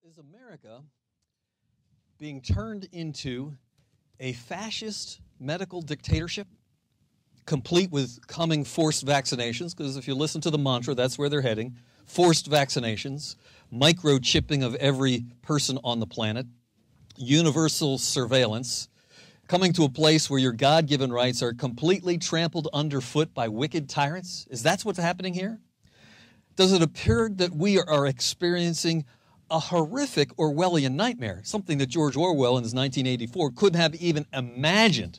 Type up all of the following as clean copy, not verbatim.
Is America being turned into a fascist medical dictatorship, complete with coming forced vaccinations? Because if you listen to the mantra, that's where they're heading. Forced vaccinations, microchipping of every person on the planet, universal surveillance, coming to a place where your God-given rights are completely trampled underfoot by wicked tyrants? Is that what's happening here? Does it appear that we are experiencing a horrific Orwellian nightmare, something that George Orwell in his 1984 couldn't have even imagined?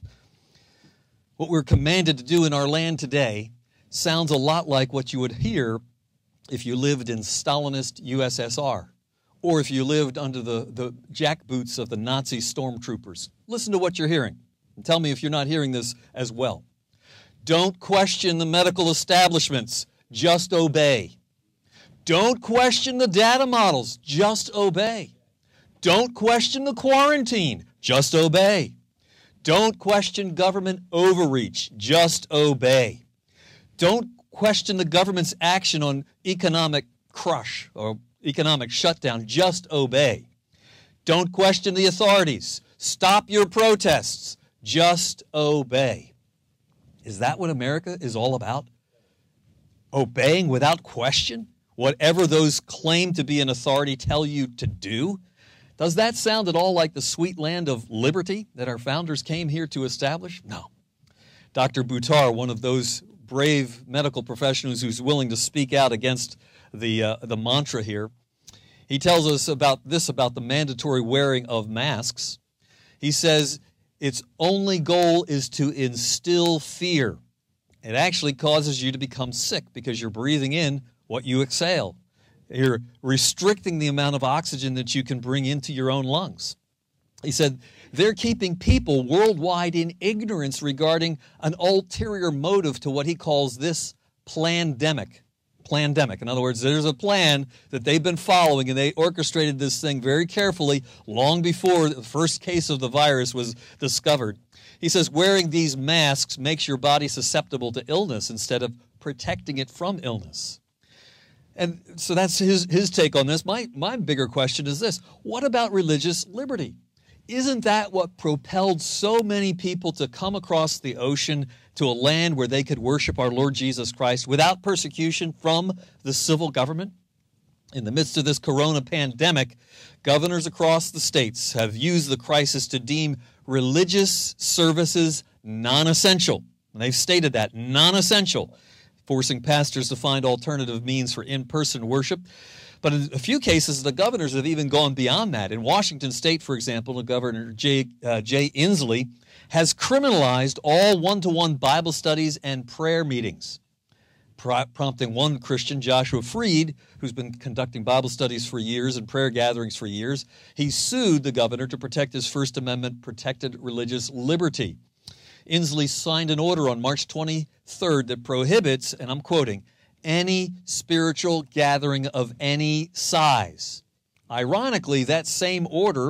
What we're commanded to do in our land today sounds a lot like what you would hear if you lived in Stalinist USSR, or if you lived under the jackboots of the Nazi stormtroopers. Listen to what you're hearing, and tell me if you're not hearing this as well. Don't question the medical establishments, just obey. Don't question the data models, just obey. Don't question the quarantine, just obey. Don't question government overreach, just obey. Don't question the government's action on economic crush or economic shutdown, just obey. Don't question the authorities. Stop your protests, just obey. Is that what America is all about? Obeying without question? Whatever those claim to be an authority tell you to do? Does that sound at all like the sweet land of liberty that our founders came here to establish? No. Dr. Buttar, one of those brave medical professionals who's willing to speak out against the mantra here, he tells us about the mandatory wearing of masks. He says its only goal is to instill fear. It actually causes you to become sick because you're breathing in what you exhale. You're restricting the amount of oxygen that you can bring into your own lungs. He said they're keeping people worldwide in ignorance regarding an ulterior motive to what he calls this plandemic. Plandemic. In other words, there's a plan that they've been following, and they orchestrated this thing very carefully long before the first case of the virus was discovered. He says wearing these masks makes your body susceptible to illness instead of protecting it from illness. And so that's his take on this. My bigger question is this: what about religious liberty? Isn't that what propelled so many people to come across the ocean to a land where they could worship our Lord Jesus Christ without persecution from the civil government? In the midst of this corona pandemic, governors across the states have used the crisis to deem religious services non-essential. And they've stated that, non-essential, forcing pastors to find alternative means for in-person worship. But in a few cases, the governors have even gone beyond that. In Washington State, for example, the Governor Jay Inslee has criminalized all one-to-one Bible studies and prayer meetings, prompting one Christian, Joshua Freed, who's been conducting Bible studies for years and prayer gatherings for years. He sued the governor to protect his First Amendment protected religious liberty. Inslee signed an order on March 23rd that prohibits, and I'm quoting, any spiritual gathering of any size. Ironically, that same order,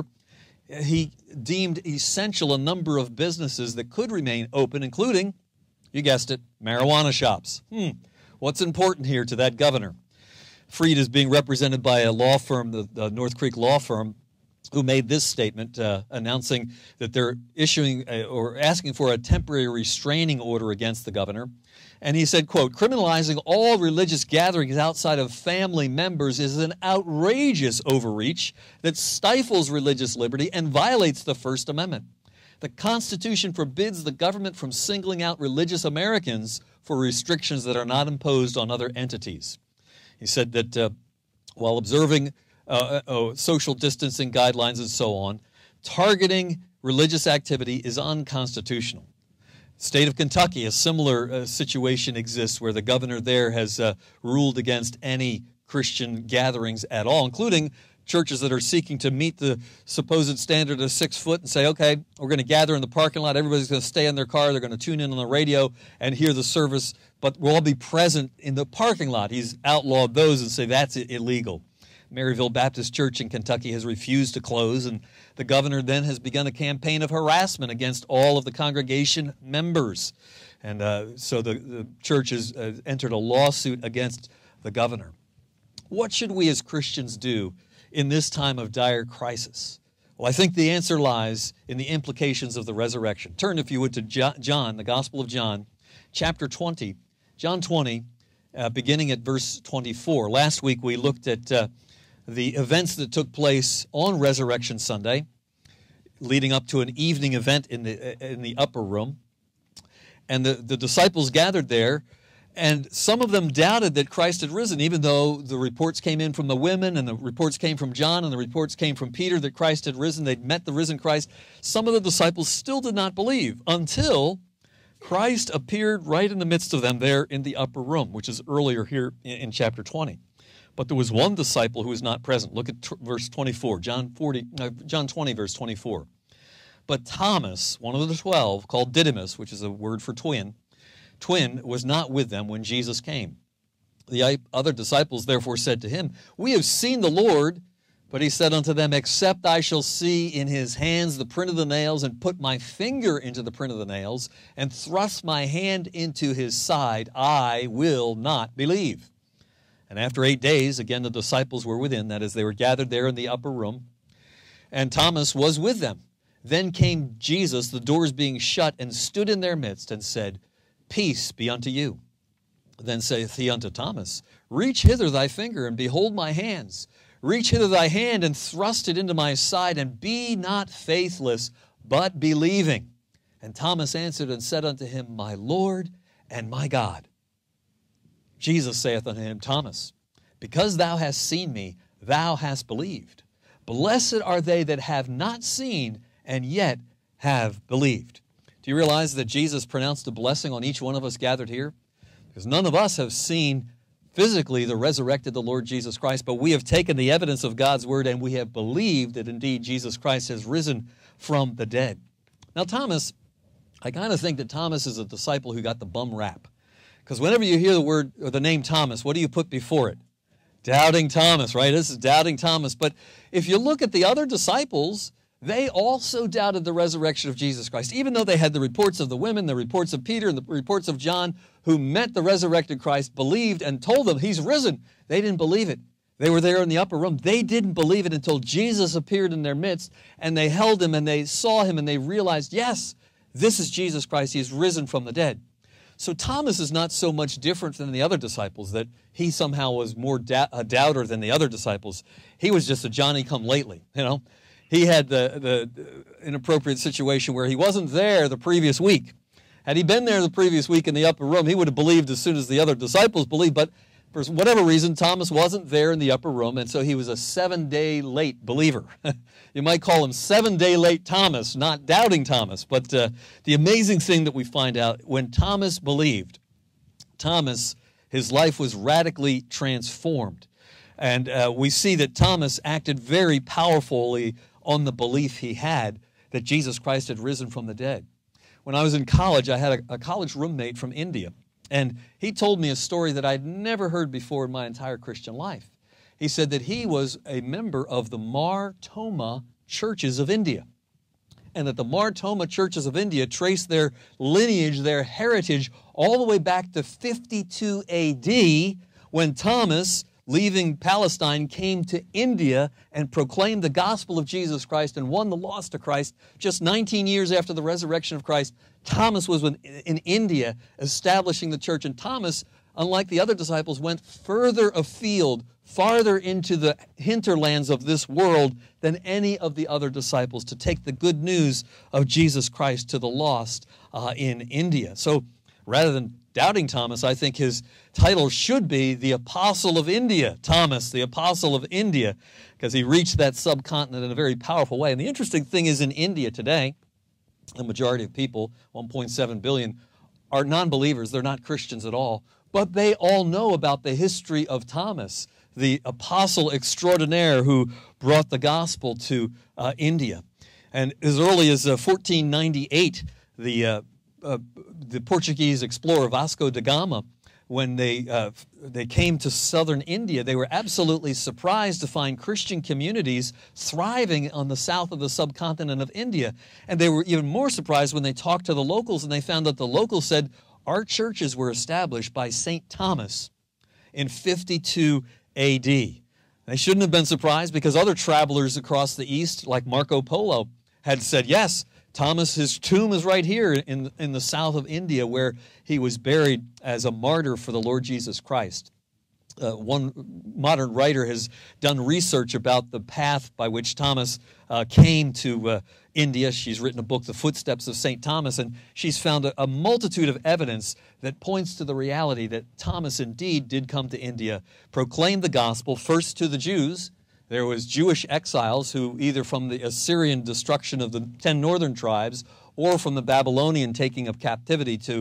he deemed essential a number of businesses that could remain open, including, you guessed it, marijuana shops. What's important here to that governor? Freed is being represented by a law firm, the North Creek law firm, who made this statement announcing that they're issuing or asking for a temporary restraining order against the governor. And he said, quote, criminalizing all religious gatherings outside of family members is an outrageous overreach that stifles religious liberty and violates the First Amendment. The Constitution forbids the government from singling out religious Americans for restrictions that are not imposed on other entities. He said that while observing social distancing guidelines and so on, targeting religious activity is unconstitutional. State of Kentucky, a similar situation exists where the governor there has ruled against any Christian gatherings at all, including churches that are seeking to meet the supposed standard of 6 foot and say, okay, we're going to gather in the parking lot, everybody's going to stay in their car, they're going to tune in on the radio and hear the service, but we'll all be present in the parking lot. He's outlawed those and say that's illegal. Maryville Baptist Church in Kentucky has refused to close, and the governor then has begun a campaign of harassment against all of the congregation members. And so the church has entered a lawsuit against the governor. What should we as Christians do in this time of dire crisis? Well, I think the answer lies in the implications of the resurrection. Turn, if you would, to John, the Gospel of John, chapter 20. John 20, beginning at verse 24. Last week we looked at the events that took place on Resurrection Sunday, leading up to an evening event in the upper room. And the disciples gathered there, and some of them doubted that Christ had risen, even though the reports came in from the women, and the reports came from John, and the reports came from Peter that Christ had risen. They'd met the risen Christ. Some of the disciples still did not believe until Christ appeared right in the midst of them there in the upper room, which is earlier here in chapter 20. But there was one disciple who was not present. Look at verse 24, John 20, verse 24. But Thomas, one of the 12, called Didymus, which is a word for twin, was not with them when Jesus came. The other disciples therefore said to him, "We have seen the Lord." But he said unto them, "Except I shall see in his hands the print of the nails, and put my finger into the print of the nails, and thrust my hand into his side, I will not believe." And after 8 days, again the disciples were within, that is, they were gathered there in the upper room, and Thomas was with them. Then came Jesus, the doors being shut, and stood in their midst, and said, "Peace be unto you." Then saith he unto Thomas, "Reach hither thy finger, and behold my hands. Reach hither thy hand, and thrust it into my side, and be not faithless, but believing." And Thomas answered and said unto him, "My Lord and my God." Jesus saith unto him, "Thomas, because thou hast seen me, thou hast believed. Blessed are they that have not seen, and yet have believed." Do you realize that Jesus pronounced a blessing on each one of us gathered here? Because none of us have seen physically the resurrected the Lord Jesus Christ, but we have taken the evidence of God's word and we have believed that indeed Jesus Christ has risen from the dead. Now Thomas, I kind of think that Thomas is a disciple who got the bum rap. Because whenever you hear the word or the name Thomas, what do you put before it? Doubting Thomas, right? This is Doubting Thomas. But if you look at the other disciples, they also doubted the resurrection of Jesus Christ, even though they had the reports of the women, the reports of Peter, and the reports of John, who met the resurrected Christ, believed, and told them he's risen. They didn't believe it. They were there in the upper room. They didn't believe it until Jesus appeared in their midst, and they held him, and they saw him, and they realized, yes, this is Jesus Christ. He is risen from the dead. So Thomas is not so much different than the other disciples, that he somehow was more a doubter than the other disciples. He was just a Johnny-come-lately, you know. He had the inappropriate situation where he wasn't there the previous week. Had he been there the previous week in the upper room, he would have believed as soon as the other disciples believed. But for whatever reason, Thomas wasn't there in the upper room, and so he was a 7-day late believer. You might call him 7-day late Thomas, not Doubting Thomas. But the amazing thing that we find out, when Thomas believed, Thomas, his life was radically transformed. And we see that Thomas acted very powerfully on the belief he had that Jesus Christ had risen from the dead. When I was in college, I had a college roommate from India, and he told me a story that I'd never heard before in my entire Christian life. He said that he was a member of the Mar Thoma churches of India, and that the Mar Thoma churches of India traced their lineage, their heritage, all the way back to 52 A.D., when Thomas, leaving Palestine, came to India and proclaimed the gospel of Jesus Christ and won the lost to Christ. Just 19 years after the resurrection of Christ, Thomas was in India establishing the church. And Thomas, unlike the other disciples, went further afield, farther into the hinterlands of this world than any of the other disciples to take the good news of Jesus Christ to the lost in India. So rather than Doubting Thomas, I think his title should be the Apostle of India. Thomas, the Apostle of India, because he reached that subcontinent in a very powerful way. And the interesting thing is, in India today, the majority of people, 1.7 billion, are non-believers. They're not Christians at all. But they all know about the history of Thomas, the apostle extraordinaire who brought the gospel to India. And as early as 1498, the Portuguese explorer Vasco da Gama, when they came to southern India, they were absolutely surprised to find Christian communities thriving on the south of the subcontinent of India. And they were even more surprised when they talked to the locals, and they found that the locals said, our churches were established by St. Thomas in 52 A.D. They shouldn't have been surprised because other travelers across the east, like Marco Polo, had said, yes, Thomas, his tomb is right here in the south of India where he was buried as a martyr for the Lord Jesus Christ. One modern writer has done research about the path by which Thomas came to India. She's written a book, The Footsteps of St. Thomas, and she's found a multitude of evidence that points to the reality that Thomas indeed did come to India, proclaimed the gospel first to the Jews. There was Jewish exiles who either from the Assyrian destruction of the 10 northern tribes or from the Babylonian taking of captivity to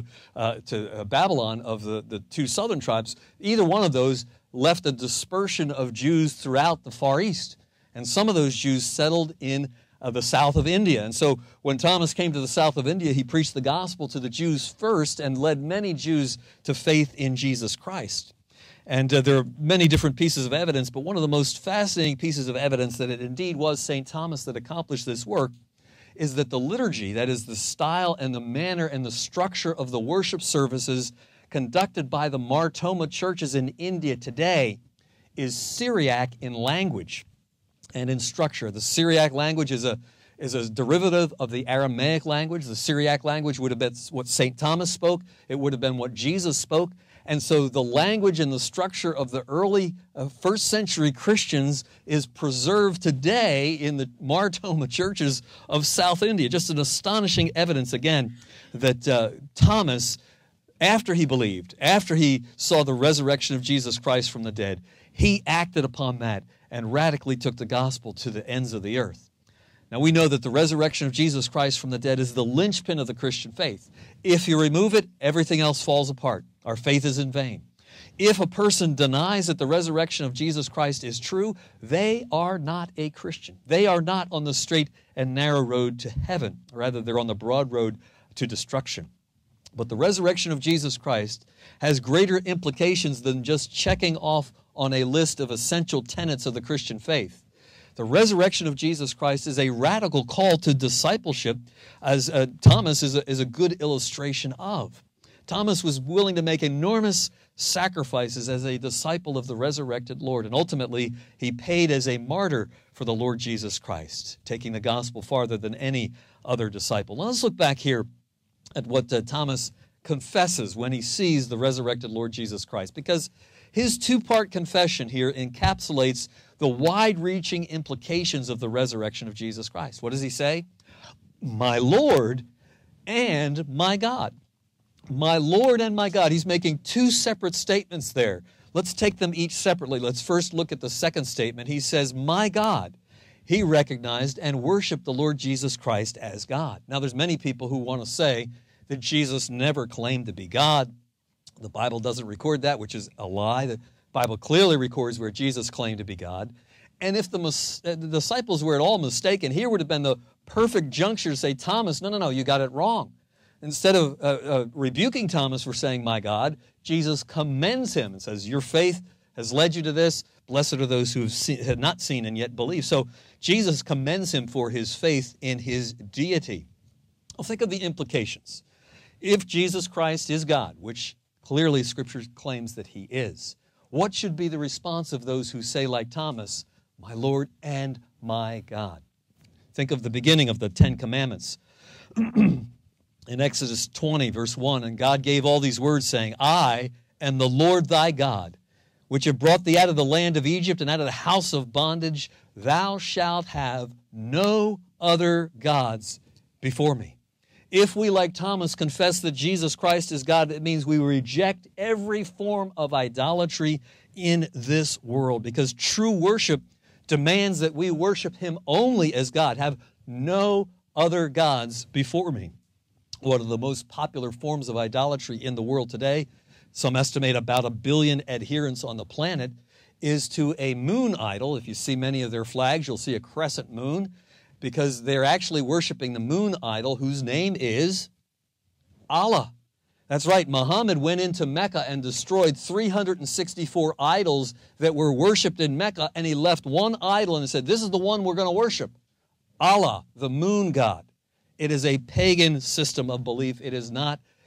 Babylon of the 2 southern tribes, either one of those left a dispersion of Jews throughout the Far East. And some of those Jews settled in the south of India. And so when Thomas came to the south of India, he preached the gospel to the Jews first and led many Jews to faith in Jesus Christ. And there are many different pieces of evidence, but one of the most fascinating pieces of evidence that it indeed was St. Thomas that accomplished this work is that the liturgy, that is the style and the manner and the structure of the worship services conducted by the Mar Thoma churches in India today is Syriac in language and in structure. The Syriac language is a derivative of the Aramaic language. The Syriac language would have been what St. Thomas spoke. It would have been what Jesus spoke. And so the language and the structure of the early first century Christians is preserved today in the Mar Thoma churches of South India. Just an astonishing evidence, again, that Thomas, after he believed, after he saw the resurrection of Jesus Christ from the dead, he acted upon that and radically took the gospel to the ends of the earth. Now, we know that the resurrection of Jesus Christ from the dead is the linchpin of the Christian faith. If you remove it, everything else falls apart. Our faith is in vain. If a person denies that the resurrection of Jesus Christ is true, they are not a Christian. They are not on the straight and narrow road to heaven. Rather, they're on the broad road to destruction. But the resurrection of Jesus Christ has greater implications than just checking off on a list of essential tenets of the Christian faith. The resurrection of Jesus Christ is a radical call to discipleship, as Thomas is a good illustration of. Thomas was willing to make enormous sacrifices as a disciple of the resurrected Lord, and ultimately he paid as a martyr for the Lord Jesus Christ, taking the gospel farther than any other disciple. Now let's look back here at what Thomas confesses when he sees the resurrected Lord Jesus Christ, because his two-part confession here encapsulates the wide-reaching implications of the resurrection of Jesus Christ. What does he say? My Lord and my God. My Lord and my God. He's making two separate statements there. Let's take them each separately. Let's first look at the second statement. He says, my God. He recognized and worshiped the Lord Jesus Christ as God. Now, there's many people who want to say that Jesus never claimed to be God. The Bible doesn't record that, which is a lie. The Bible clearly records where Jesus claimed to be God. And if the disciples were at all mistaken, here would have been the perfect juncture to say, Thomas, no, you got it wrong. Instead of rebuking Thomas for saying, my God, Jesus commends him and says, your faith has led you to this. Blessed are those who have not seen and yet believe. So Jesus commends him for his faith in his deity. Well, think of the implications. If Jesus Christ is God, which clearly Scripture claims that he is, what should be the response of those who say, like Thomas, my Lord and my God? Think of the beginning of the Ten Commandments. In Exodus 20, verse 1, and God gave all these words, saying, I am the Lord thy God, which have brought thee out of the land of Egypt and out of the house of bondage. Thou shalt have no other gods before me. If we, like Thomas, confess that Jesus Christ is God, it means we reject every form of idolatry in this world, because true worship demands that we worship him only as God, have no other gods before me. One of the most popular forms of idolatry in the world today, some estimate about 1 billion adherents on the planet, is to a moon idol. If you see many of their flags, you'll see a crescent moon, because they're actually worshiping the moon idol whose name is Allah. That's right, Muhammad went into Mecca and destroyed 364 idols that were worshipped in Mecca, and he left one idol and said, this is the one we're going to worship, Allah, the moon god. It is a pagan system of belief. It is not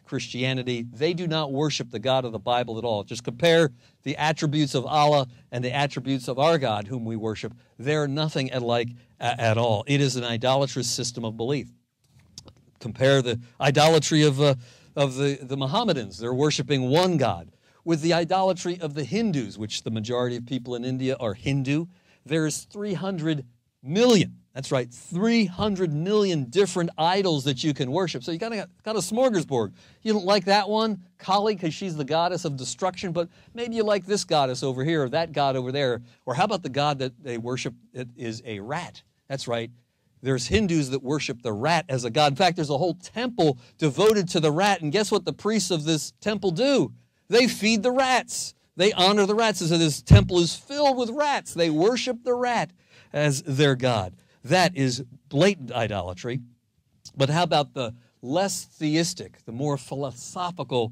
Christianity. They do not worship the God of the Bible at all. Just compare the attributes of Allah and the attributes of our God, whom we worship. They're nothing alike at all. It is an idolatrous system of belief. Compare the idolatry of the Mohammedans. They're worshiping one God. With the idolatry of the Hindus, which the majority of people in India are Hindu, there's 300 million. That's right, 300 million different idols that you can worship. So you got a smorgasbord. You don't like that one, Kali, because she's the goddess of destruction, but maybe you like this goddess over here or that god over there. Or how about the god that they worship that is a rat? That's right. There's Hindus that worship the rat as a god. In fact, there's a whole temple devoted to the rat, and guess what the priests of this temple do? They feed the rats. They honor the rats. So this temple is filled with rats. They worship the rat as their god. That is blatant idolatry. But how about the less theistic, the more philosophical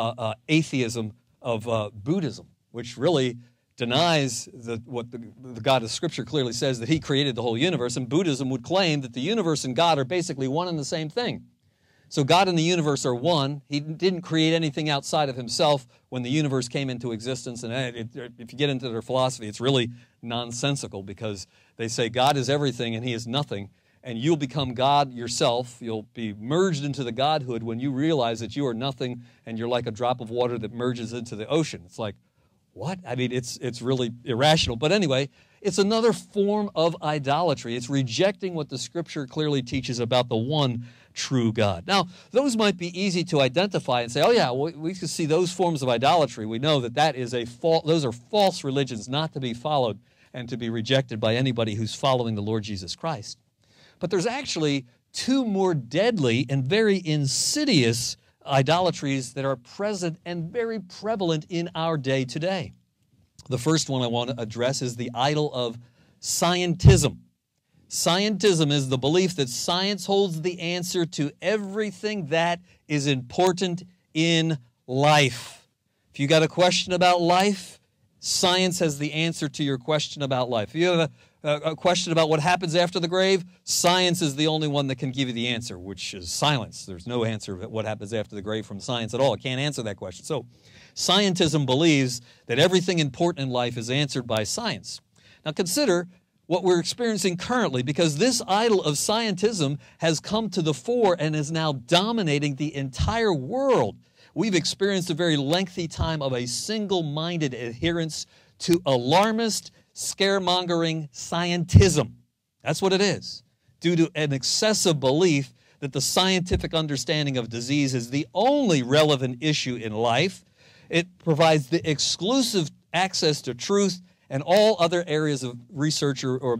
atheism of Buddhism, which really denies what the God of Scripture clearly says, that he created the whole universe, and Buddhism would claim that the universe and God are basically one and the same thing. So God and the universe are one. He didn't create anything outside of himself when the universe came into existence. And if you get into their philosophy, it's really nonsensical, because they say God is everything and he is nothing, and you'll become God yourself. You'll be merged into the Godhood when you realize that you are nothing and you're like a drop of water that merges into the ocean. It's like, what? I mean, it's really irrational. But anyway, it's another form of idolatry. It's rejecting what the Scripture clearly teaches about the one true God. Now, those might be easy to identify and say, oh yeah, we can see those forms of idolatry. We know that is those are false religions, not to be followed and to be rejected by anybody who's following the Lord Jesus Christ. But there's actually two more deadly and very insidious idolatries that are present and very prevalent in our day today. The first one I want to address is the idol of scientism. Scientism is the belief that science holds the answer to everything that is important in life. If you got a question about life, science has the answer to your question about life. If you have a question about what happens after the grave, science is the only one that can give you the answer, which is silence. There's no answer of what happens after the grave from science at all. It can't answer that question. So scientism believes that everything important in life is answered by science. Now consider what we're experiencing currently, because this idol of scientism has come to the fore and is now dominating the entire world. We've experienced a very lengthy time of a single-minded adherence to alarmist, scaremongering scientism. That's what it is, due to an excessive belief that the scientific understanding of disease is the only relevant issue in life. It provides the exclusive access to truth, and all other areas of research or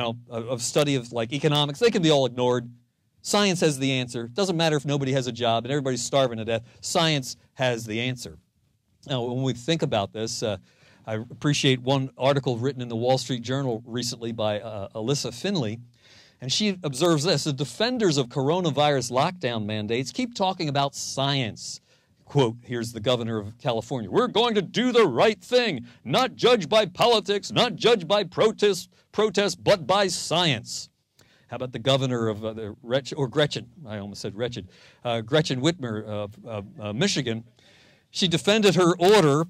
of study of like economics, they can be all ignored. Science has the answer. It doesn't matter if nobody has a job and everybody's starving to death. Science has the answer. Now, when we think about this, I appreciate one article written in the Wall Street Journal recently by Alyssa Finley, and she observes this: the defenders of coronavirus lockdown mandates keep talking about science. Quote, here's the governor of California: "We're going to do the right thing, not judged by politics, not judged by protest, but by science." How about the governor of Gretchen? I almost said wretched. Gretchen Whitmer of Michigan. She defended her order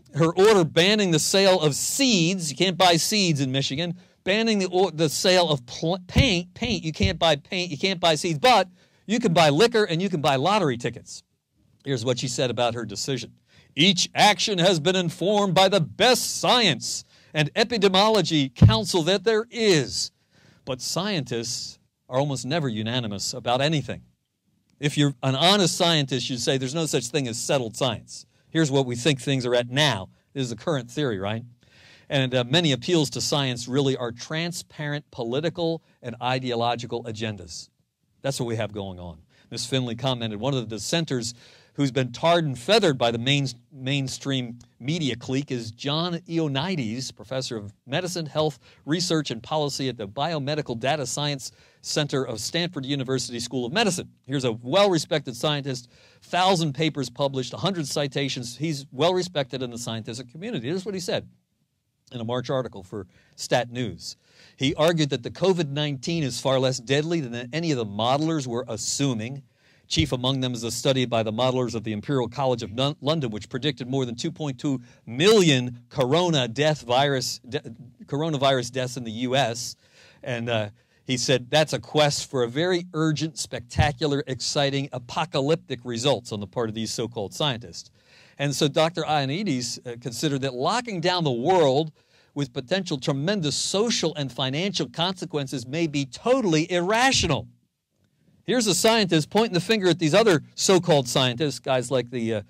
banning the sale of seeds. You can't buy seeds in Michigan. Banning the sale of paint. You can't buy paint. You can't buy seeds, but you can buy liquor and you can buy lottery tickets. Here's what she said about her decision: "Each action has been informed by the best science and epidemiology counsel that there is. But scientists are almost never unanimous about anything. If you're an honest scientist, you'd say there's no such thing as settled science. Here's what we think things are at now. This is the current theory, right? And many appeals to science really are transparent political and ideological agendas. That's what we have going on." Ms. Finley commented, "One of the dissenters who's been tarred and feathered by the mainstream media clique is John Ioannidis, professor of medicine, health, research, and policy at the Biomedical Data Science Center of Stanford University School of Medicine. Here's a well-respected scientist, 1,000 papers published, 100 citations. He's well-respected in the scientific community." Here's what he said in a March article for Stat News. He argued that the COVID-19 is far less deadly than any of the modelers were assuming. Chief among them is a study by the modelers of the Imperial College of London, which predicted more than 2.2 million coronavirus deaths in the U.S., and he said that's a quest for a very urgent, spectacular, exciting, apocalyptic results on the part of these so-called scientists. And so Dr. Ioannidis considered that locking down the world with potential tremendous social and financial consequences may be totally irrational. Here's a scientist pointing the finger at these other so-called scientists, guys like the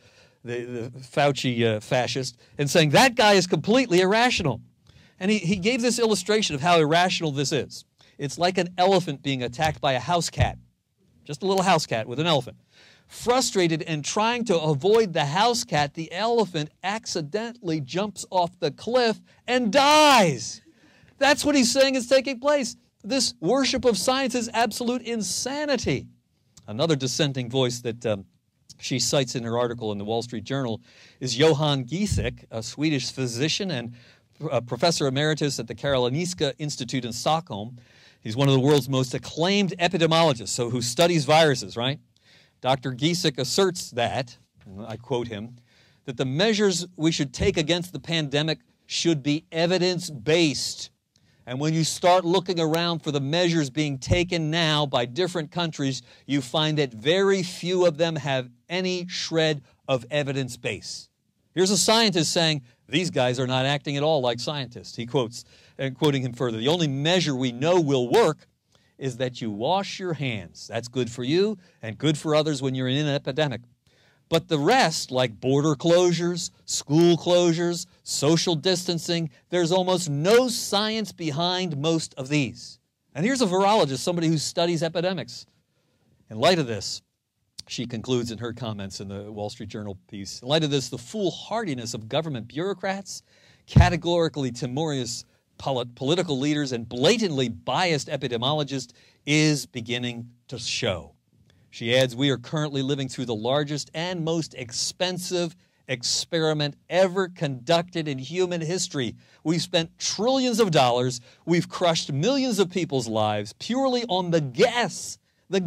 Fauci fascist, and saying that guy is completely irrational. And he gave this illustration of how irrational this is. It's like an elephant being attacked by a house cat, just a little house cat with an elephant. Frustrated and trying to avoid the house cat, the elephant accidentally jumps off the cliff and dies. That's what he's saying is taking place. This worship of science is absolute insanity. Another dissenting voice that she cites in her article in the Wall Street Journal is Johan Giesecke, a Swedish physician and professor emeritus at the Karolinska Institute in Stockholm. He's one of the world's most acclaimed epidemiologists, so who studies viruses, right? Dr. Giesecke asserts that, and I quote him, that the measures we should take against the pandemic should be evidence-based. And when you start looking around for the measures being taken now by different countries, you find that very few of them have any shred of evidence base. Here's a scientist saying, these guys are not acting at all like scientists. He quotes, and quoting him further, the only measure we know will work is that you wash your hands. That's good for you and good for others when you're in an epidemic. But the rest, like border closures, school closures, social distancing, there's almost no science behind most of these. And here's a virologist, somebody who studies epidemics. In light of this, she concludes in her comments in the Wall Street Journal piece, in light of this, the foolhardiness of government bureaucrats, categorically timorous political leaders, and blatantly biased epidemiologists is beginning to show. She adds, we are currently living through the largest and most expensive experiment ever conducted in human history. We've spent trillions of dollars. We've crushed millions of people's lives purely on the guess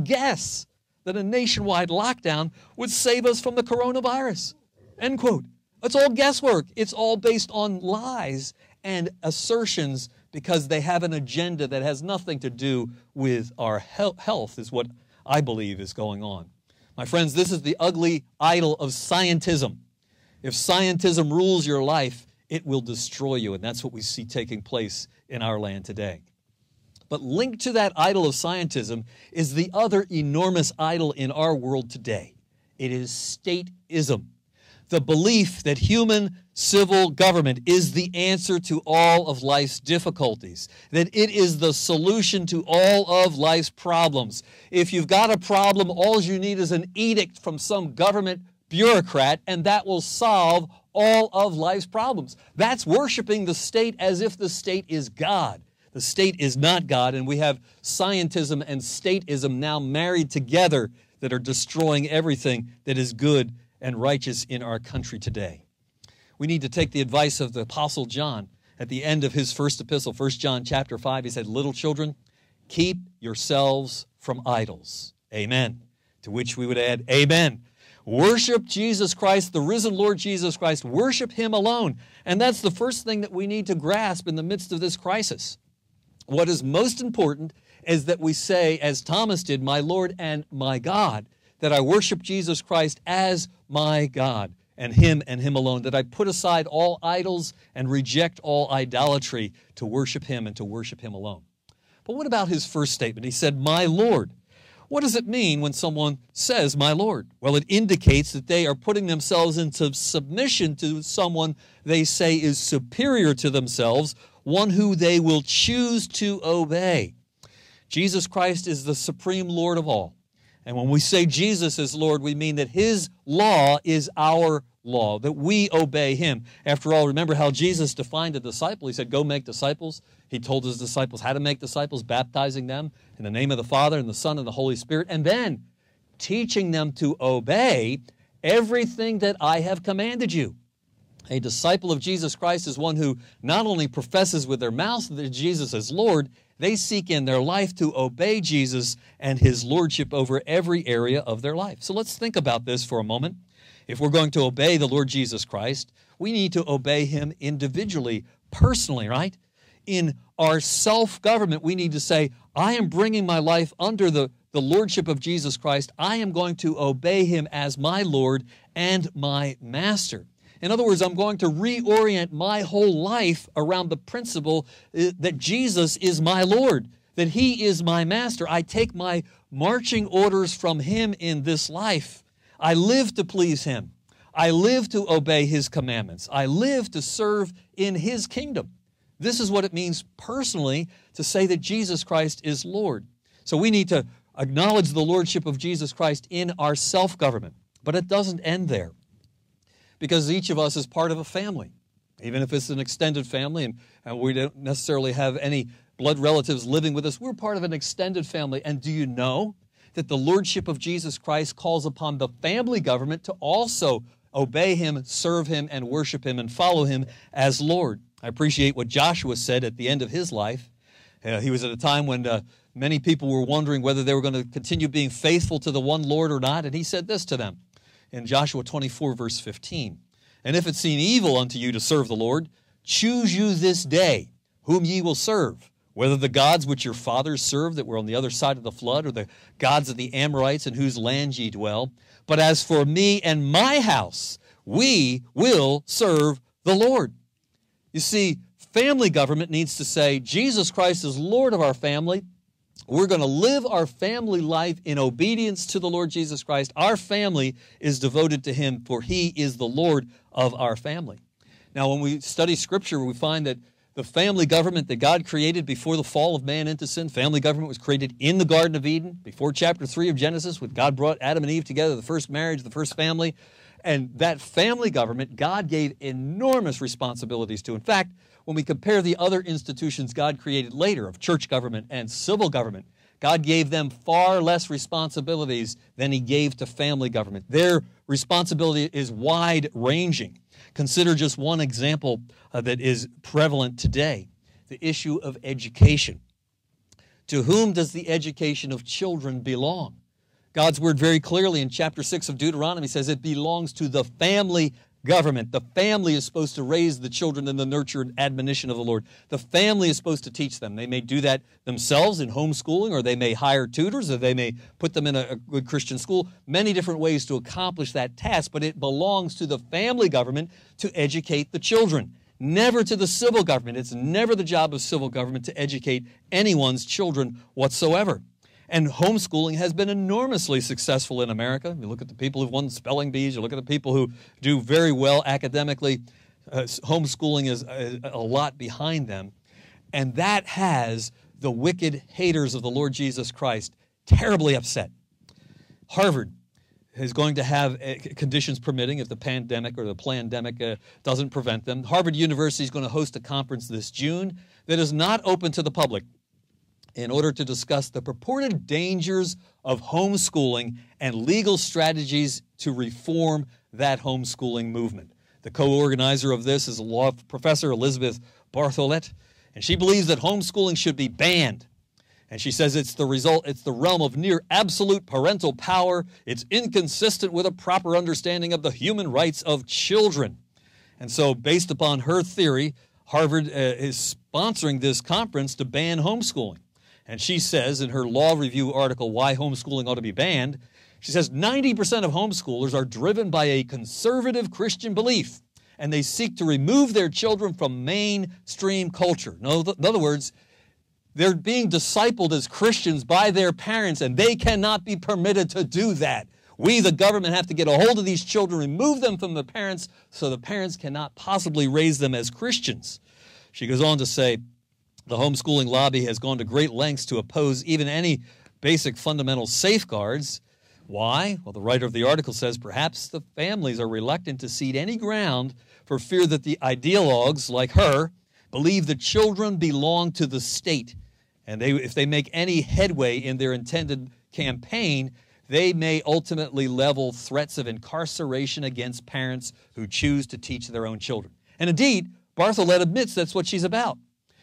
that a nationwide lockdown would save us from the coronavirus. End quote. It's all guesswork. It's all based on lies and assertions because they have an agenda that has nothing to do with our health, is what I believe is going on. My friends, this is the ugly idol of scientism. If scientism rules your life, it will destroy you, and that's what we see taking place in our land today. But linked to that idol of scientism is the other enormous idol in our world today. It is stateism. The belief that human civil government is the answer to all of life's difficulties, that it is the solution to all of life's problems. If you've got a problem, all you need is an edict from some government bureaucrat, and that will solve all of life's problems. That's worshiping the state as if the state is God. The state is not God, and we have scientism and stateism now married together that are destroying everything that is good and righteous in our country today. We need to take the advice of the Apostle John at the end of his first epistle, 1 John chapter 5. He said, little children, keep yourselves from idols. Amen. To which we would add, amen. Worship Jesus Christ, the risen Lord Jesus Christ. Worship Him alone. And that's the first thing that we need to grasp in the midst of this crisis. What is most important is that we say, as Thomas did, my Lord and my God, that I worship Jesus Christ as my God and Him alone, that I put aside all idols and reject all idolatry to worship Him and to worship Him alone. But what about His first statement? He said, my Lord. What does it mean when someone says, my Lord? Well, it indicates that they are putting themselves into submission to someone they say is superior to themselves, one who they will choose to obey. Jesus Christ is the supreme Lord of all. And when we say Jesus is Lord, we mean that His law is our law, that we obey Him. After all, remember how Jesus defined a disciple. He said, go make disciples. He told His disciples how to make disciples, baptizing them in the name of the Father and the Son and the Holy Spirit, and then teaching them to obey everything that I have commanded you. A disciple of Jesus Christ is one who not only professes with their mouth that Jesus is Lord, They seek in their life to obey Jesus and his lordship over every area of their life. So let's think about this for a moment. If we're going to obey the Lord Jesus Christ, we need to obey him individually, personally, right? In our self-government, we need to say, I am bringing my life under the lordship of Jesus Christ. I am going to obey him as my Lord and my master. In other words, I'm going to reorient my whole life around the principle that Jesus is my Lord, that he is my master. I take my marching orders from him in this life. I live to please him. I live to obey his commandments. I live to serve in his kingdom. This is what it means personally to say that Jesus Christ is Lord. So we need to acknowledge the lordship of Jesus Christ in our self-government. But it doesn't end there, because each of us is part of a family. Even if it's an extended family and we don't necessarily have any blood relatives living with us, we're part of an extended family. And do you know that the lordship of Jesus Christ calls upon the family government to also obey him, serve him, and worship him and follow him as Lord? I appreciate what Joshua said at the end of his life. He was at a time when many people were wondering whether they were going to continue being faithful to the one Lord or not, and he said this to them in Joshua 24, verse 15. And if it seem evil unto you to serve the Lord, choose you this day whom ye will serve, whether the gods which your fathers served that were on the other side of the flood, or the gods of the Amorites in whose land ye dwell. But as for me and my house, we will serve the Lord. You see, family government needs to say, Jesus Christ is Lord of our family. We're going to live our family life in obedience to the Lord Jesus Christ. Our family is devoted to him, for he is the Lord of our family. Now, when we study Scripture, we find that the family government that God created before the fall of man into sin, family government was created in the Garden of Eden, before chapter 3 of Genesis, when God brought Adam and Eve together, the first marriage, the first family. And that family government, God gave enormous responsibilities to. In fact, when we compare the other institutions God created later of church government and civil government, God gave them far less responsibilities than he gave to family government. Their responsibility is wide-ranging. Consider just one example that is prevalent today, the issue of education. To whom does the education of children belong? God's word very clearly in chapter 6 of Deuteronomy says it belongs to the family government. The family is supposed to raise the children in the nurture and admonition of the Lord. The family is supposed to teach them. They may do that themselves in homeschooling, or they may hire tutors, or they may put them in a good Christian school. Many different ways to accomplish that task, but it belongs to the family government to educate the children. Never to the civil government. It's never the job of civil government to educate anyone's children whatsoever. And homeschooling has been enormously successful in America. You look at the people who've won spelling bees, you look at the people who do very well academically. Homeschooling is a lot behind them. And that has the wicked haters of the Lord Jesus Christ terribly upset. Harvard is going to have, conditions permitting, if the pandemic or the plandemic doesn't prevent them, Harvard University is going to host a conference this June that is not open to the public, in order to discuss the purported dangers of homeschooling and legal strategies to reform that homeschooling movement. The co-organizer of this is a law professor, Elizabeth Bartholet, and she believes that homeschooling should be banned. And she says it's the realm of near absolute parental power. It's inconsistent with a proper understanding of the human rights of children. And so, based upon her theory, Harvard is sponsoring this conference to ban homeschooling. And she says in her law review article, Why Homeschooling Ought to Be Banned, she says 90% of homeschoolers are driven by a conservative Christian belief, and they seek to remove their children from mainstream culture. In other words, they're being discipled as Christians by their parents, and they cannot be permitted to do that. We, the government, have to get a hold of these children, remove them from the parents, so the parents cannot possibly raise them as Christians. She goes on to say, the homeschooling lobby has gone to great lengths to oppose even any basic fundamental safeguards. Why? Well, the writer of the article says perhaps the families are reluctant to cede any ground for fear that the ideologues like her believe the children belong to the state. And if they make any headway in their intended campaign, they may ultimately level threats of incarceration against parents who choose to teach their own children. And indeed, Bartholet admits that's what she's about.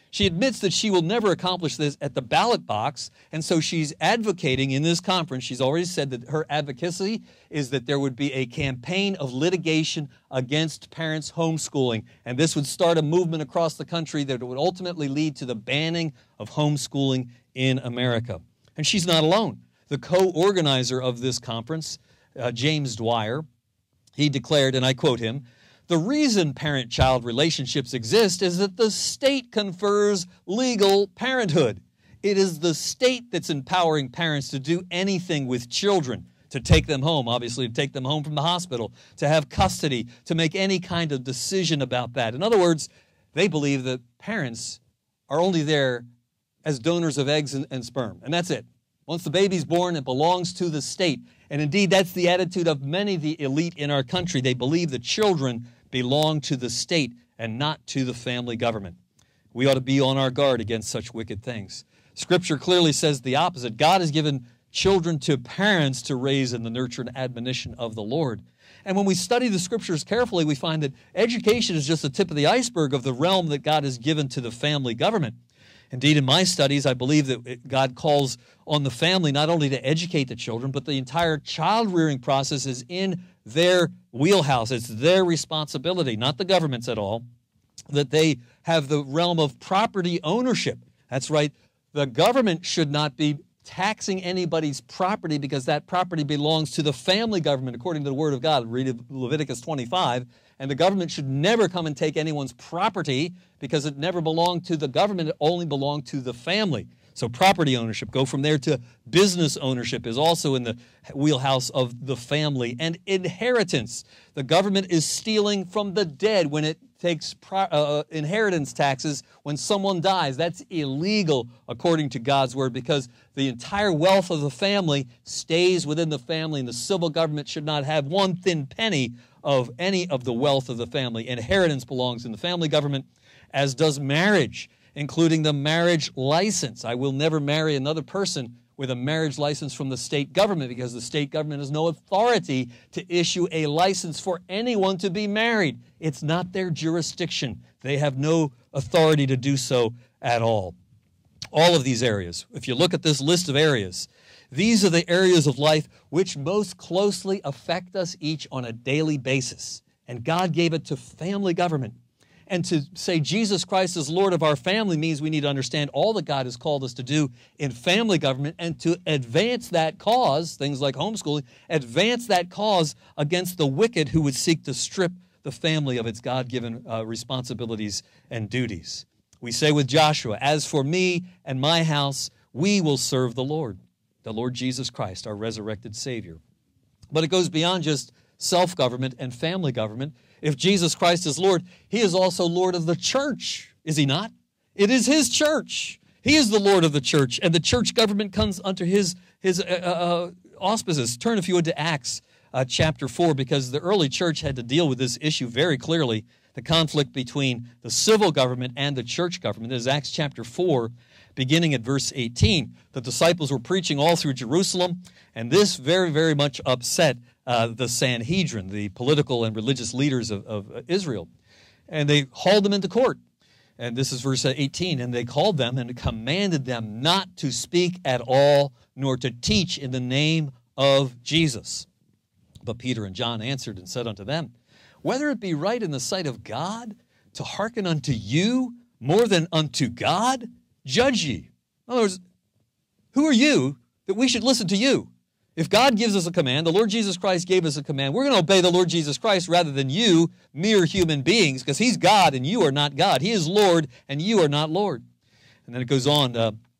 She admits that she will never accomplish this at the ballot box, and so she's advocating in this conference. She's already said that her advocacy is that there would be a campaign of litigation against parents homeschooling, and this would start a movement across the country that would ultimately lead to the banning of homeschooling in America. And she's not alone. The co-organizer of this conference, James Dwyer, he declared, and I quote him, "The reason parent-child relationships exist is that the state confers legal parenthood. It is the state that's empowering parents to do anything with children, to take them home, obviously to take them home from the hospital, to have custody, to make any kind of decision about that." In other words, they believe that parents are only there as donors of eggs and sperm, and that's it. Once the baby's born, it belongs to the state. And indeed, that's the attitude of many of the elite in our country. They believe the children belong to the state and not to the family government. We ought to be on our guard against such wicked things. Scripture clearly says the opposite. God has given children to parents to raise in the nurture and admonition of the Lord. And when we study the Scriptures carefully, we find that education is just the tip of the iceberg of the realm that God has given to the family government. Indeed, in my studies, I believe that God calls on the family not only to educate the children, but the entire child-rearing process is in their wheelhouse. It's their responsibility, not the government's at all, that they have the realm of property ownership. That's right. The government should not be taxing anybody's property because that property belongs to the family government, according to the Word of God. Read Leviticus 25. And the government should never come and take anyone's property because it never belonged to the government. It only belonged to the family. So property ownership, go from there to business ownership, is also in the wheelhouse of the family. And inheritance. The government is stealing from the dead when it takes inheritance taxes when someone dies. That's illegal according to God's Word because the entire wealth of the family stays within the family, and the civil government should not have one thin penny of any of the wealth of the family. Inheritance belongs in the family government, as does marriage, including the marriage license. I will never marry another person with a marriage license from the state government because the state government has no authority to issue a license for anyone to be married. It's not their jurisdiction. They have no authority to do so at all. All of these areas, if you look at this list of areas, these are the areas of life which most closely affect us each on a daily basis. And God gave it to family government. And to say Jesus Christ is Lord of our family means we need to understand all that God has called us to do in family government and to advance that cause, things like homeschooling, advance that cause against the wicked who would seek to strip the family of its God-given responsibilities and duties. We say with Joshua, "As for me and my house, we will serve the Lord Jesus Christ, our resurrected Savior." But it goes beyond just self-government and family government. If Jesus Christ is Lord, He is also Lord of the church, is He not? It is His church. He is the Lord of the church, and the church government comes under His auspices. Turn, if you would, to Acts chapter 4, because the early church had to deal with this issue very clearly, the conflict between the civil government and the church government. This is Acts chapter 4, beginning at verse 18. The disciples were preaching all through Jerusalem, and this very, very much upset the Sanhedrin, the political and religious leaders of Israel. And they hauled them into court. And this is verse 18. "And they called them and commanded them not to speak at all, nor to teach in the name of Jesus. But Peter and John answered and said unto them, Whether it be right in the sight of God to hearken unto you more than unto God, judge ye." In other words, who are you that we should listen to you? If God gives us a command, the Lord Jesus Christ gave us a command, we're going to obey the Lord Jesus Christ rather than you, mere human beings, because He's God and you are not God. He is Lord and you are not Lord. And then it goes on,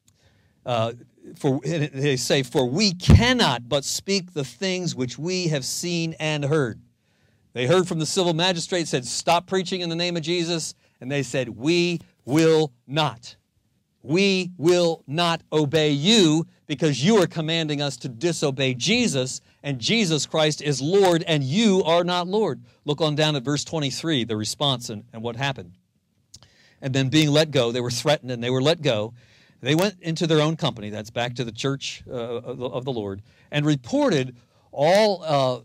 they say, "For we cannot but speak the things which we have seen and heard." They heard from the civil magistrate, said, "Stop preaching in the name of Jesus." And they said, "We will not. We will not obey you because you are commanding us to disobey Jesus, and Jesus Christ is Lord, and you are not Lord." Look on down at verse 23, the response and what happened. "And then being let go," they were threatened and they were let go. They went into their own company, that's back to the church of the Lord, and reported all...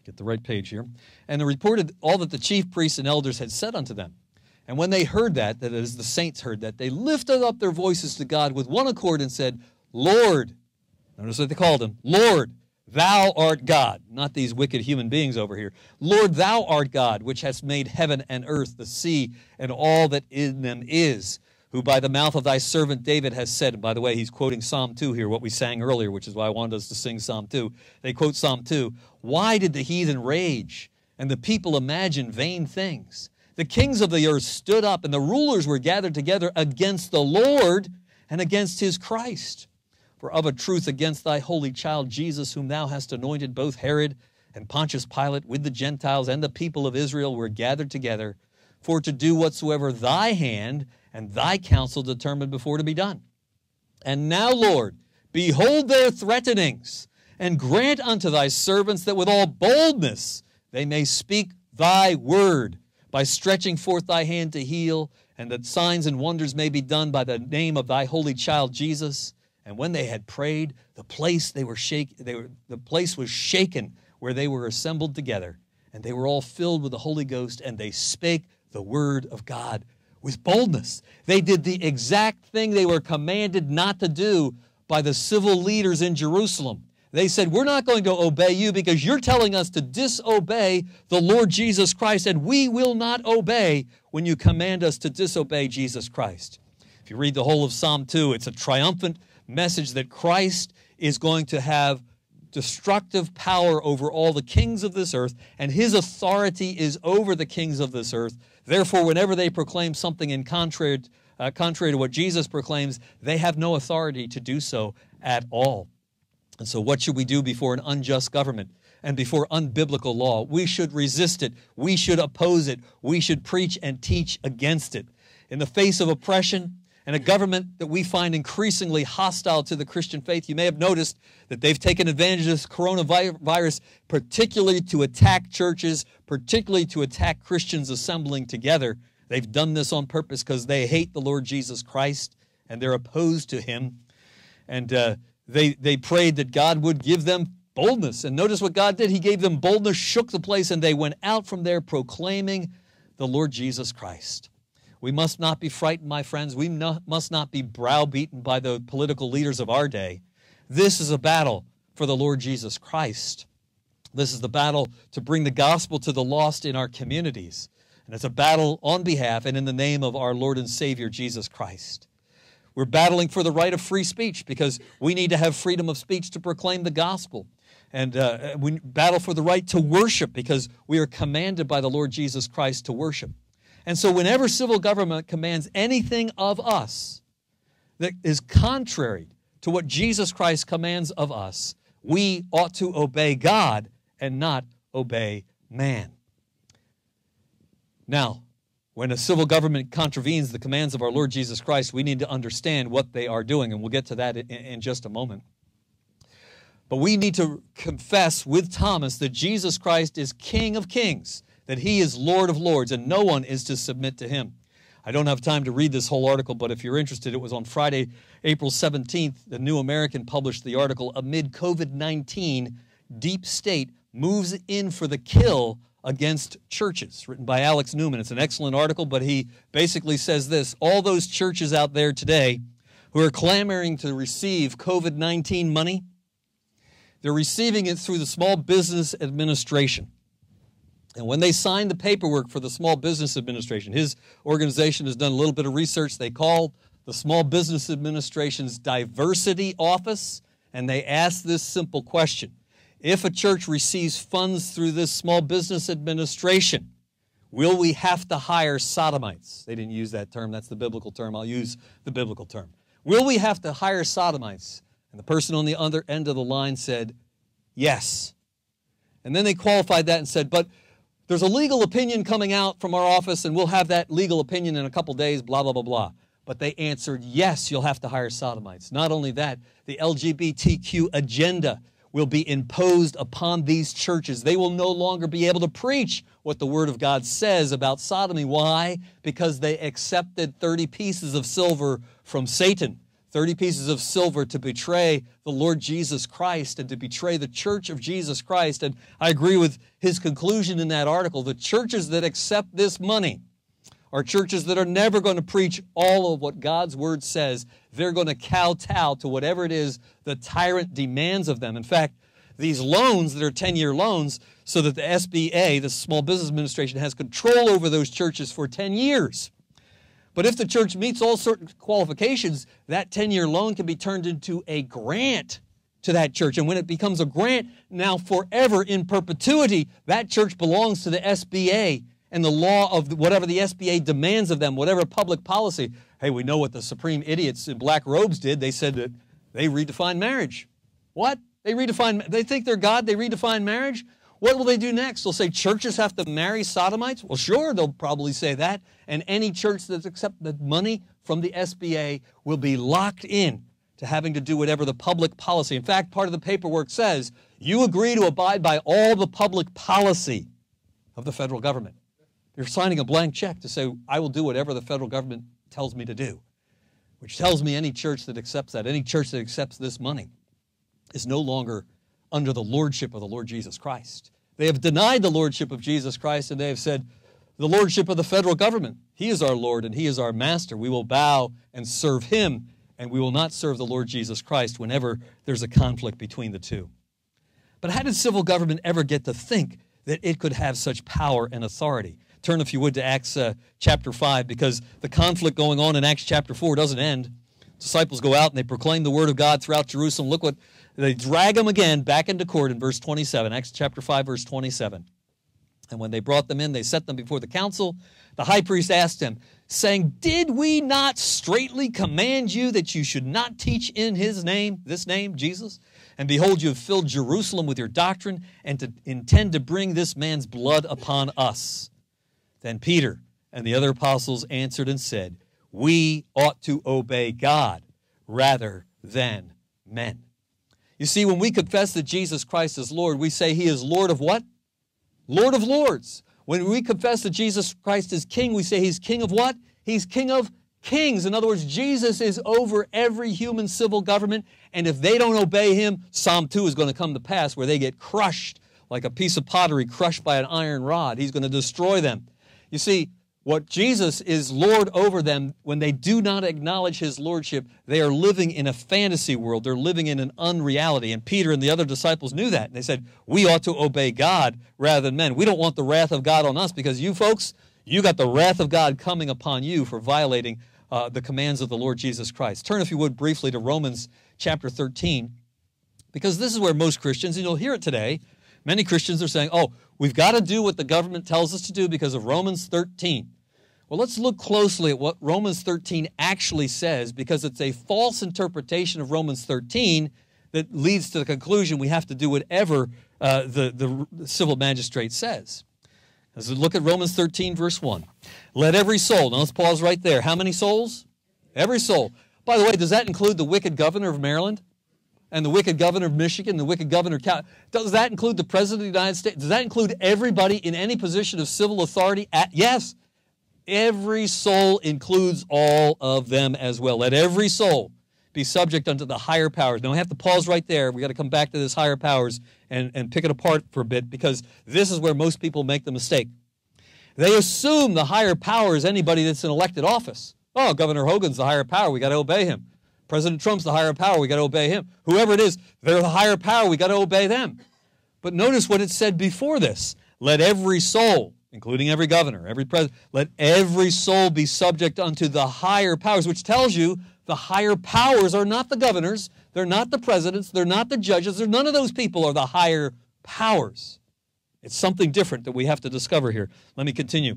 Get the right page here. And they reported all that the chief priests and elders had said unto them. And when they heard that is, the saints heard that, they lifted up their voices to God with one accord and said, Lord, notice what they called him, Lord, thou art God. Not these wicked human beings over here. Lord, thou art God, which hast made heaven and earth, the sea, and all that in them is, who by the mouth of thy servant David has said, and by the way, he's quoting Psalm 2 here, what we sang earlier, which is why I wanted us to sing Psalm 2. They quote Psalm 2. Why did the heathen rage and the people imagine vain things? The kings of the earth stood up and the rulers were gathered together against the Lord and against his Christ. For of a truth against thy holy child Jesus, whom thou hast anointed, both Herod and Pontius Pilate with the Gentiles and the people of Israel were gathered together for to do whatsoever thy hand and thy counsel determined before to be done. And now, Lord, behold their threatenings, and grant unto thy servants that with all boldness they may speak thy word, by stretching forth thy hand to heal, and that signs and wonders may be done by the name of thy holy child Jesus. And when they had prayed, the place was shaken where they were assembled together, and they were all filled with the Holy Ghost, and they spake the word of God with boldness. They did the exact thing they were commanded not to do by the civil leaders in Jerusalem. They said, we're not going to obey you because you're telling us to disobey the Lord Jesus Christ, and we will not obey when you command us to disobey Jesus Christ. If you read the whole of Psalm 2, it's a triumphant message that Christ is going to have destructive power over all the kings of this earth, and his authority is over the kings of this earth. Therefore, whenever they proclaim something in contrary to what Jesus proclaims, they have no authority to do so at all. And so what should we do before an unjust government and before unbiblical law? We should resist it. We should oppose it. We should preach and teach against it. In the face of oppression and a government that we find increasingly hostile to the Christian faith, you may have noticed that they've taken advantage of this coronavirus, particularly to attack churches, particularly to attack Christians assembling together. They've done this on purpose because they hate the Lord Jesus Christ and they're opposed to him. And they prayed that God would give them boldness. And notice what God did. He gave them boldness, shook the place, and they went out from there proclaiming the Lord Jesus Christ. We must not be frightened, my friends. We must not be browbeaten by the political leaders of our day. This is a battle for the Lord Jesus Christ. This is the battle to bring the gospel to the lost in our communities. And it's a battle on behalf and in the name of our Lord and Savior, Jesus Christ. We're battling for the right of free speech because we need to have freedom of speech to proclaim the gospel. And we battle for the right to worship because we are commanded by the Lord Jesus Christ to worship. And so whenever civil government commands anything of us that is contrary to what Jesus Christ commands of us, we ought to obey God and not obey man. Now, when a civil government contravenes the commands of our Lord Jesus Christ, we need to understand what they are doing, and we'll get to that in just a moment. But we need to confess with Thomas that Jesus Christ is King of kings, that he is Lord of lords, and no one is to submit to him. I don't have time to read this whole article, but if you're interested, it was on Friday, April 17th. The New American published the article, Amid COVID-19, Deep State Moves In for the Kill Against Churches, written by Alex Newman. It's an excellent article, but he basically says this: all those churches out there today who are clamoring to receive COVID-19 money, they're receiving it through the Small Business Administration. And when they signed the paperwork for the Small Business Administration, his organization has done a little bit of research. They called the Small Business Administration's Diversity Office, and they asked this simple question: if a church receives funds through this Small Business Administration, will we have to hire sodomites? They didn't use that term. That's the biblical term. I'll use the biblical term. Will we have to hire sodomites? And the person on the other end of the line said, yes. And then they qualified that and said, but there's a legal opinion coming out from our office, and we'll have that legal opinion in a couple days, blah, blah, blah, blah. But they answered, yes, you'll have to hire sodomites. Not only that, the LGBTQ agenda will be imposed upon these churches. They will no longer be able to preach what the Word of God says about sodomy. Why? Because they accepted 30 pieces of silver from Satan, 30 pieces of silver to betray the Lord Jesus Christ and to betray the church of Jesus Christ. And I agree with his conclusion in that article. The churches that accept this money are churches that are never going to preach all of what God's Word says. They're going to kowtow to whatever it is the tyrant demands of them. In fact, these loans that are 10-year loans, so that the SBA, the Small Business Administration, has control over those churches for 10 years. But if the church meets all certain qualifications, that 10-year loan can be turned into a grant to that church. And when it becomes a grant, now forever in perpetuity, that church belongs to the SBA and the law of whatever the SBA demands of them, whatever public policy. Hey, we know what the supreme idiots in black robes did. They said that they redefined marriage. What? They think they're God, they redefine marriage? What will they do next? They'll say churches have to marry sodomites? Well, sure, they'll probably say that. And any church that accepts the money from the SBA will be locked in to having to do whatever the public policy. In fact, part of the paperwork says, you agree to abide by all the public policy of the federal government. You're signing a blank check to say, I will do whatever the federal government tells me to do, which tells me any church that accepts that, any church that accepts this money, is no longer under the lordship of the Lord Jesus Christ. They have denied the lordship of Jesus Christ, and they have said, the lordship of the federal government. He is our Lord, and He is our master. We will bow and serve Him, and we will not serve the Lord Jesus Christ whenever there's a conflict between the two. But how did civil government ever get to think that it could have such power and authority? Turn, if you would, to Acts chapter 5, because the conflict going on in Acts chapter 4 doesn't end. Disciples go out and they proclaim the word of God throughout Jerusalem. Look what, they drag them again back into court in verse 27, Acts chapter 5, verse 27. And when they brought them in, they set them before the council. The high priest asked him, saying, did we not straitly command you that you should not teach in His name, this name, Jesus? And behold, you have filled Jerusalem with your doctrine and to intend to bring this man's blood upon us. Then Peter and the other apostles answered and said, we ought to obey God rather than men. You see, when we confess that Jesus Christ is Lord, we say He is Lord of what? Lord of lords. When we confess that Jesus Christ is King, we say He's King of what? He's King of kings. In other words, Jesus is over every human civil government, and if they don't obey Him, Psalm 2 is going to come to pass where they get crushed like a piece of pottery crushed by an iron rod. He's going to destroy them. You see, what Jesus is Lord over them, when they do not acknowledge His lordship, they are living in a fantasy world. They're living in an unreality. And Peter and the other disciples knew that. And they said, we ought to obey God rather than men. We don't want the wrath of God on us because you folks, you got the wrath of God coming upon you for violating the commands of the Lord Jesus Christ. Turn, if you would, briefly to Romans chapter 13, because this is where most Christians, and you'll hear it today, many Christians are saying, oh, we've got to do what the government tells us to do because of Romans 13. Well, let's look closely at what Romans 13 actually says, because it's a false interpretation of Romans 13 that leads to the conclusion we have to do whatever the civil magistrate says. As we look at Romans 13, verse 1. Let every soul, now let's pause right there. How many souls? Every soul. By the way, does that include the wicked governor of Maryland? And the wicked governor of Michigan, the wicked governor of California? Does that include the President of the United States? Does that include everybody in any position of civil authority? Yes. Every soul includes all of them as well. Let every soul be subject unto the higher powers. Now, we have to pause right there. We've got to come back to this higher powers and pick it apart for a bit, because this is where most people make the mistake. They assume the higher power is anybody that's in elected office. Oh, Governor Hogan's the higher power. We got to obey him. President Trump's the higher power. We got to obey him. Whoever it is, they're the higher power. We got to obey them. But notice what it said before this. Let every soul, including every governor, every president, let every soul be subject unto the higher powers, which tells you the higher powers are not the governors, they're not the presidents, they're not the judges, none of those people are the higher powers. It's something different that we have to discover here. Let me continue.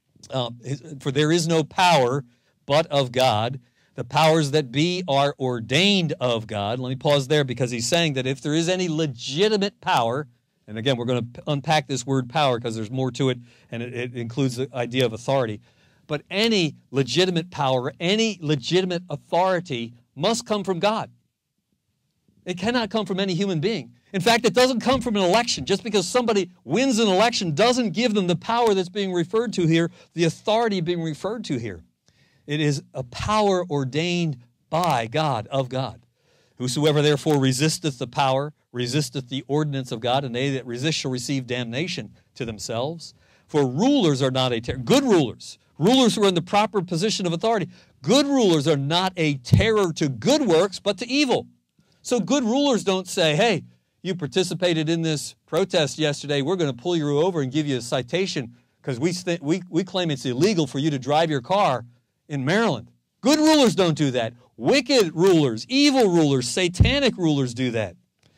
For there is no power but of God. The powers that be are ordained of God. Let me pause there, because he's saying that if there is any legitimate power, and again, we're going to unpack this word power because there's more to it, and it includes the idea of authority. But any legitimate power, any legitimate authority must come from God. It cannot come from any human being. In fact, it doesn't come from an election. Just because somebody wins an election doesn't give them the power that's being referred to here, the authority being referred to here. It is a power ordained by God, of God. Whosoever therefore resisteth the power, resisteth the ordinance of God, and they that resist shall receive damnation to themselves. For rulers are not a terror. Good rulers, rulers who are in the proper position of authority, good rulers are not a terror to good works, but to evil. So good rulers don't say, hey, you participated in this protest yesterday, we're going to pull you over and give you a citation because we claim it's illegal for you to drive your car in Maryland. Good rulers don't do that. Wicked rulers, evil rulers, satanic rulers do that.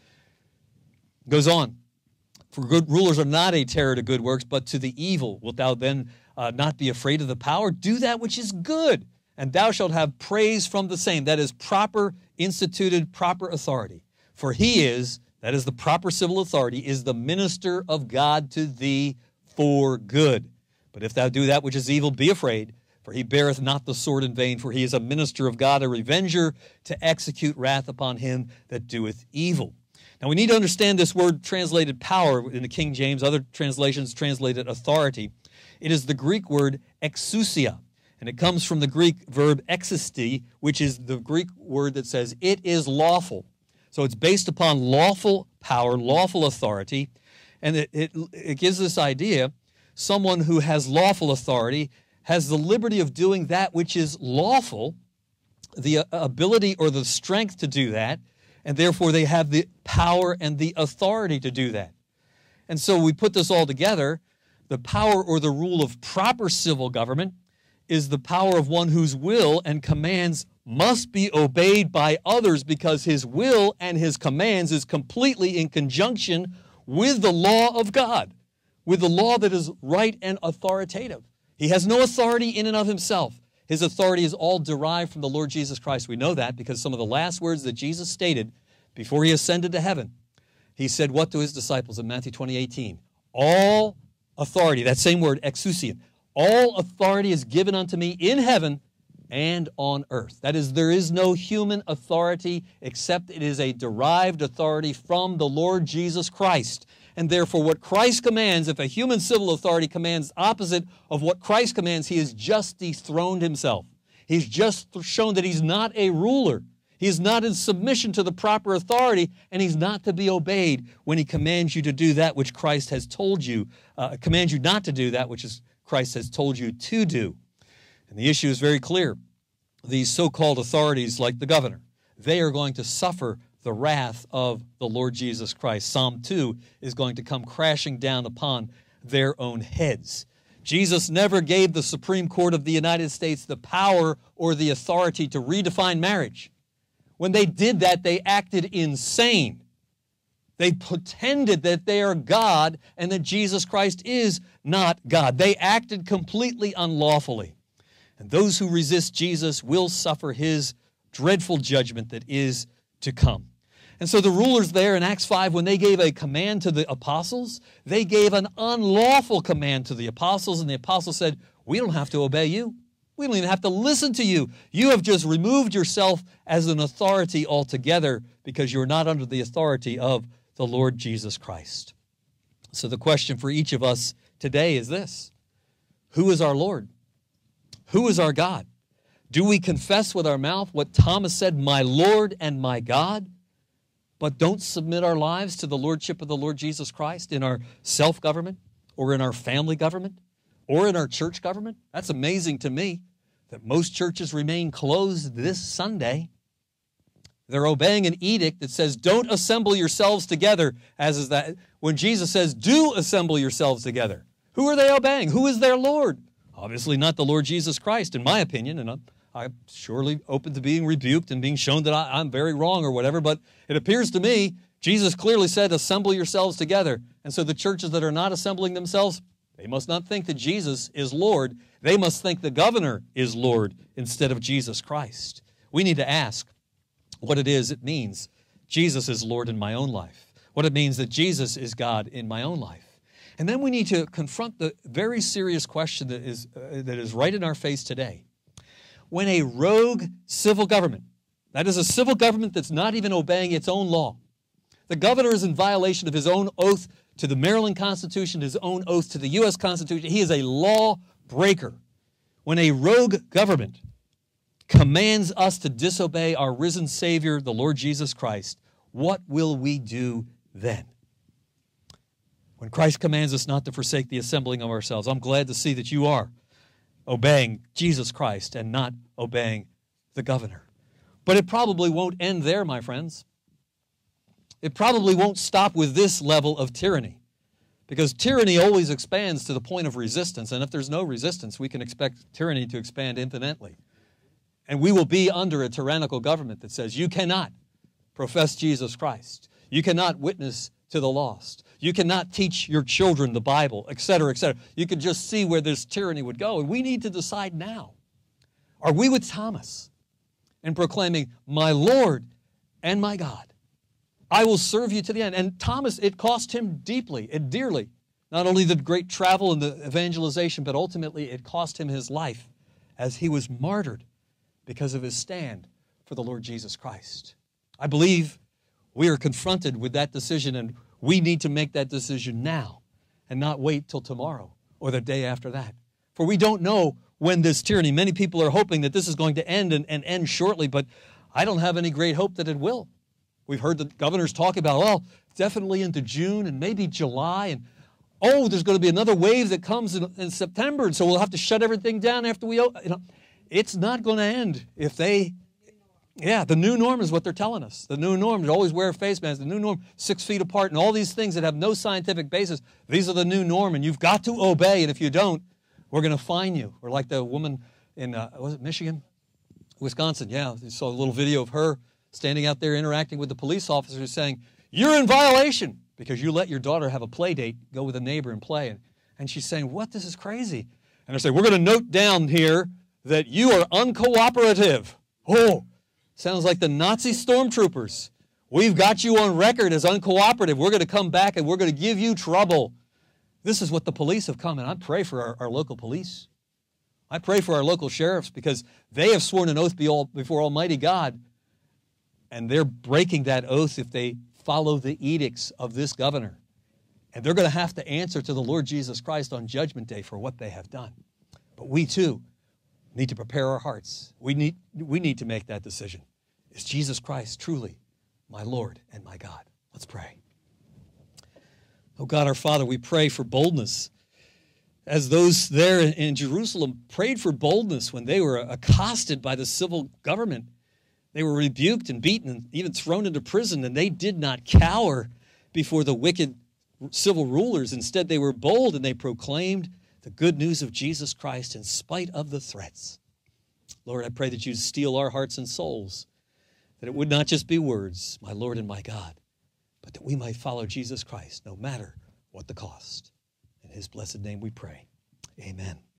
Goes on. For good rulers are not a terror to good works, but to the evil. Wilt thou then not be afraid of the power? Do that which is good, and thou shalt have praise from the same. That is proper, instituted, proper authority. For he is, that is the proper civil authority, is the minister of God to thee for good. But if thou do that which is evil, be afraid, for he beareth not the sword in vain, for he is a minister of God, a revenger, to execute wrath upon him that doeth evil. Now we need to understand this word translated power in the King James, other translations translated authority. It is the Greek word exousia, and it comes from the Greek verb existi, which is the Greek word that says it is lawful. So it's based upon lawful power, lawful authority, and it gives this idea, someone who has lawful authority has the liberty of doing that which is lawful, the ability or the strength to do that, and therefore they have the power and the authority to do that. And so we put this all together. The power or the rule of proper civil government is the power of one whose will and commands must be obeyed by others because his will and his commands is completely in conjunction with the law of God, with the law that is right and authoritative. He has no authority in and of himself. His authority is all derived from the Lord Jesus Christ. We know that because some of the last words that Jesus stated before he ascended to heaven, he said what to his disciples in Matthew 20:18? All authority, that same word, exousia, all authority is given unto me in heaven and on earth. That is, there is no human authority except it is a derived authority from the Lord Jesus Christ. And therefore, what Christ commands, if a human civil authority commands opposite of what Christ commands, he has just dethroned himself. He's just shown that he's not a ruler. He is not in submission to the proper authority, and he's not to be obeyed when he commands you to do that which Christ has told you, commands you not to do that which Christ has told you to do. And the issue is very clear. These so-called authorities, like the governor, they are going to suffer the wrath of the Lord Jesus Christ. Psalm 2 is going to come crashing down upon their own heads. Jesus never gave the Supreme Court of the United States the power or the authority to redefine marriage. When they did that, they acted insane. They pretended that they are God and that Jesus Christ is not God. They acted completely unlawfully. And those who resist Jesus will suffer his dreadful judgment that is to come. And so the rulers there in Acts 5, when they gave a command to the apostles, they gave an unlawful command to the apostles, and the apostles said, we don't have to obey you. We don't even have to listen to you. You have just removed yourself as an authority altogether because you're not under the authority of the Lord Jesus Christ. So the question for each of us today is this: who is our Lord? Who is our God? Do we confess with our mouth what Thomas said, my Lord and my God, but don't submit our lives to the lordship of the Lord Jesus Christ in our self-government or in our family government or in our church government? That's amazing to me that most churches remain closed this Sunday. They're obeying an edict that says, don't assemble yourselves together, as is that when Jesus says, do assemble yourselves together. Who are they obeying? Who is their Lord? Obviously not the Lord Jesus Christ, in my opinion, and I'm surely open to being rebuked and being shown that I'm very wrong or whatever, but it appears to me Jesus clearly said, assemble yourselves together. And so the churches that are not assembling themselves, they must not think that Jesus is Lord. They must think the governor is Lord instead of Jesus Christ. We need to ask what it means Jesus is Lord in my own life, what it means that Jesus is God in my own life. And then we need to confront the very serious question that is right in our face today. When a rogue civil government, that is a civil government that's not even obeying its own law, the governor is in violation of his own oath to the Maryland Constitution, his own oath to the U.S. Constitution. He is a law breaker. When a rogue government commands us to disobey our risen Savior, the Lord Jesus Christ, what will we do then? When Christ commands us not to forsake the assembling of ourselves, I'm glad to see that you are obeying Jesus Christ and not obeying the governor. But it probably won't end there, my friends. It probably won't stop with this level of tyranny, because tyranny always expands to the point of resistance, and if there's no resistance, we can expect tyranny to expand infinitely. And we will be under a tyrannical government that says you cannot profess Jesus Christ. You cannot witness to the lost. You cannot teach your children the Bible, etc., etc. You can just see where this tyranny would go. And we need to decide now. Are we with Thomas in proclaiming, my Lord and my God, I will serve you to the end? And Thomas, it cost him deeply and dearly, not only the great travel and the evangelization, but ultimately it cost him his life as he was martyred because of his stand for the Lord Jesus Christ. I believe we are confronted with that decision, and we need to make that decision now and not wait till tomorrow or the day after that. For we don't know when this tyranny, many people are hoping that this is going to end and end shortly, but I don't have any great hope that it will. We've heard the governors talk about, well, definitely into June and maybe July, and oh, there's going to be another wave that comes in September, and so we'll have to shut everything down after we, it's not going to end if they, the new norm is what they're telling us. The new norm is always wear face masks. The new norm, 6 feet apart, and all these things that have no scientific basis. These are the new norm, and you've got to obey, and if you don't, we're going to fine you. Or like the woman in, was it Michigan? Wisconsin, yeah. You saw a little video of her standing out there interacting with the police officers saying, you're in violation because you let your daughter have a play date, go with a neighbor and play. And she's saying, what? This is crazy. And they're saying, we're going to note down here that you are uncooperative. Oh, sounds like the Nazi stormtroopers. We've got you on record as uncooperative. We're going to come back and we're going to give you trouble. This is what the police have come, and I pray for our local police. I pray for our local sheriffs because they have sworn an oath before Almighty God, and they're breaking that oath if they follow the edicts of this governor. And they're going to have to answer to the Lord Jesus Christ on Judgment Day for what they have done. But we too need to prepare our hearts. We need to make that decision. Is Jesus Christ truly my Lord and my God? Let's pray. Oh God, our Father, we pray for boldness. As those there in Jerusalem prayed for boldness when they were accosted by the civil government, they were rebuked and beaten and even thrown into prison, and they did not cower before the wicked civil rulers. Instead, they were bold and they proclaimed the good news of Jesus Christ in spite of the threats. Lord, I pray that you'd steel our hearts and souls, that it would not just be words, my Lord and my God, but that we might follow Jesus Christ no matter what the cost. In his blessed name we pray. Amen.